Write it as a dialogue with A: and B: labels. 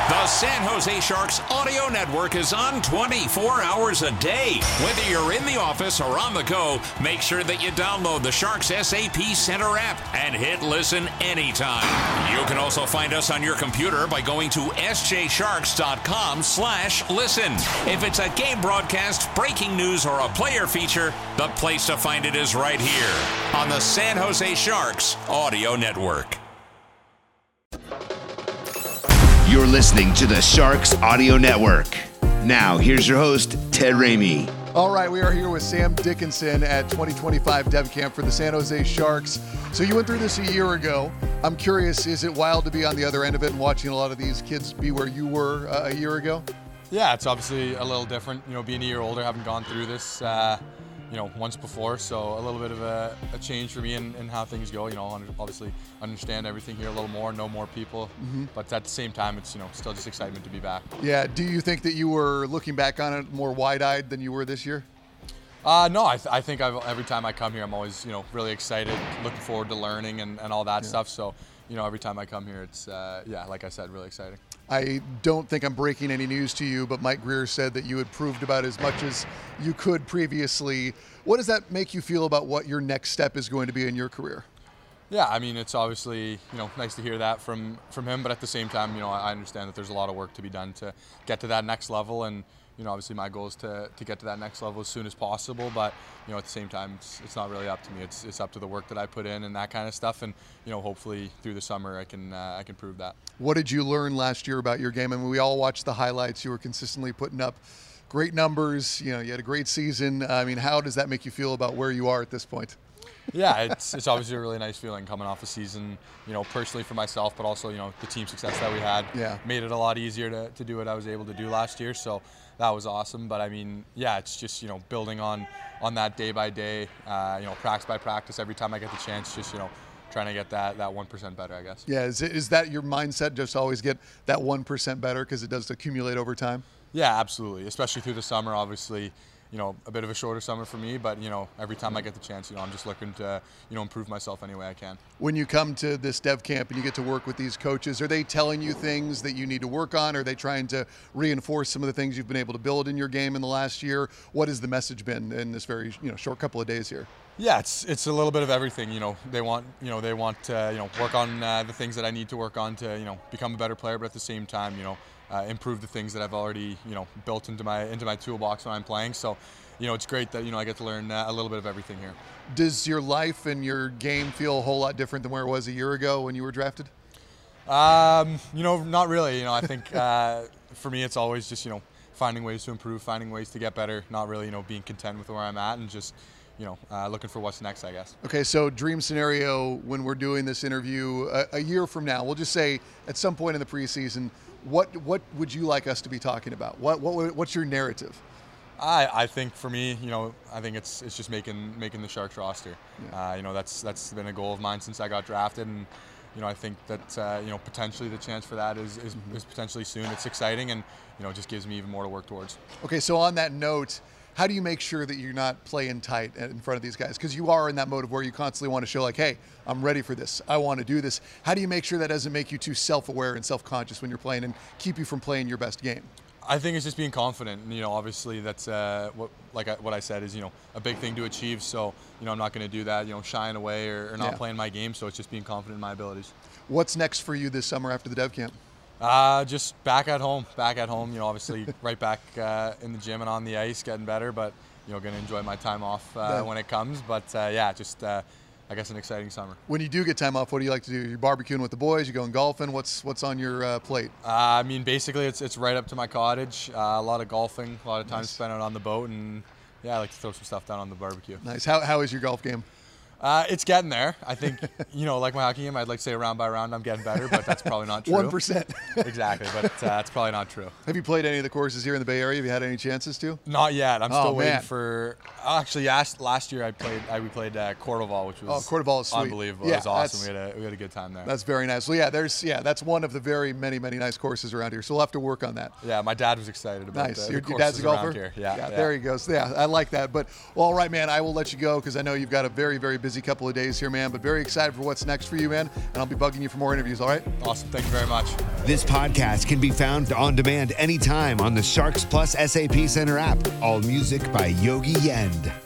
A: The San Jose Sharks audio network is on 24 hours a day. Whether you're in the office or on the go, make sure that you download the Sharks SAP Center app and hit listen anytime. You can also find us on your computer by going to sjsharks.com/listen. If it's a game broadcast, breaking news, or a player feature, the place to find it is right here on the San Jose Sharks audio network.
B: You're listening to the Sharks Audio Network. Now, here's your host, Ted Ramey.
C: All right, we are here with Sam Dickinson at 2025 Dev Camp for the San Jose Sharks. So you went through this a year ago. I'm curious, is it wild to be on the other end of it and watching a lot of these kids be where you were a year ago?
D: Yeah, it's obviously a little different, being a year older, having gone through this, once before. So a little bit of a change for me in how things go. Obviously understand everything here a little more, know more people. But at the same time, it's, still just excitement to be back.
C: Yeah. Do you think that you were looking back on it more wide-eyed than you were this year?
D: No, I think every time I come here, I'm always, really excited, looking forward to learning and all that stuff. So, every time I come here, it's, like I said, really exciting.
C: I don't think I'm breaking any news to you, but Mike Grier said that you had proved about as much as you could previously. What does that make you feel about what your next step is going to be in your career?
D: Yeah, I mean, it's obviously, nice to hear that from him, but at the same time, I understand that there's a lot of work to be done to get to that next level, and obviously my goal is to get to that next level as soon as possible, but at the same time, it's not really up to me. It's up to the work that I put in and that kind of stuff, and hopefully through the summer I can prove that. What
C: did you learn last year about your game? I mean, we all watched the highlights. You were consistently putting up great numbers. You had a great season. I mean, how does that make you feel about where you are at this point?
D: Yeah, it's obviously a really nice feeling coming off a season, personally for myself, but also, the team success that we had made it a lot easier to do what I was able to do last year. So that was awesome. But I mean, yeah, it's just, building on that day by day, practice by practice, every time I get the chance, just, trying to get that 1% better, I guess.
C: Yeah, is that your mindset, just always get that 1% better because it does accumulate over time?
D: Yeah, absolutely, especially through the summer, obviously. A bit of a shorter summer for me, but, every time I get the chance, I'm just looking to, improve myself any way I can.
C: When you come to this dev camp and you get to work with these coaches, are they telling you things that you need to work on? Are they trying to reinforce some of the things you've been able to build in your game in the last year? What has the message been in this very, short couple of days here?
D: Yeah, it's a little bit of everything. They want to work on the things that I need to work on to, become a better player, but at the same time, improve the things that I've already, built into my toolbox when I'm playing. So, it's great that, I get to learn a little bit of everything here.
C: Does your life and your game feel a whole lot different than where it was a year ago when you were drafted?
D: Not really. I think for me, it's always just, finding ways to improve, finding ways to get better, not really, being content with where I'm at and just, looking for what's next, I guess.
C: Okay, so dream scenario when we're doing this interview a year from now, we'll just say at some point in the preseason, what would you like us to be talking about? What's your narrative?
D: I think for me, I think it's just making the Sharks roster.
C: Yeah.
D: That's been a goal of mine since I got drafted, and I think that potentially the chance for that is potentially soon. It's exciting, and it just gives me even more to work towards.
C: Okay, so on that note, how do you make sure that you're not playing tight in front of these guys? Because you are in that mode of where you constantly want to show like, hey, I'm ready for this. I want to do this. How do you make sure that doesn't make you too self-aware and self-conscious when you're playing and keep you from playing your best game?
D: I think it's just being confident. Obviously that's what I said is, a big thing to achieve. So, I'm not going to do that, shying away or not playing my game. So it's just being confident in my abilities.
C: What's next for you this summer after the dev camp?
D: Just back at home, obviously right back in the gym and on the ice, getting better, but, going to enjoy my time off when it comes. But just I guess an exciting summer.
C: When you do get time off, what do you like to do? You're barbecuing with the boys, you going golfing? What's on your plate?
D: I mean, basically it's right up to my cottage. A lot of golfing, a lot of time spent out on the boat, and I like to throw some stuff down on the barbecue.
C: Nice. How is your golf game?
D: It's getting there. I think, like my hockey game, I'd like to say round by round I'm getting better, but that's probably not true.
C: 1%.
D: Exactly, but that's probably not true.
C: Have you played any of the courses here in the Bay Area? Have you had any chances to?
D: Not yet. I'm still waiting for. Actually, last year we played Cordoval, which was
C: Cordoval is sweet.
D: Unbelievable. It was awesome. We had a good time there.
C: That's very nice. Well, that's one of the very many nice courses around here. So we'll have to work on that.
D: Yeah, my dad was excited about
C: nice.
D: the
C: Your dad's a golfer?
D: Here. Yeah,
C: there he goes. Yeah, I like that. But all right, man, I will let you go because I know you've got a very, very busy busy couple of days here, man, but very excited for what's next for you, man. And I'll be bugging you for more interviews, all right?
D: Awesome. Thank you very much.
B: This podcast can be found on demand anytime on the Sharks Plus SAP Center app. All music by Yogi Yend.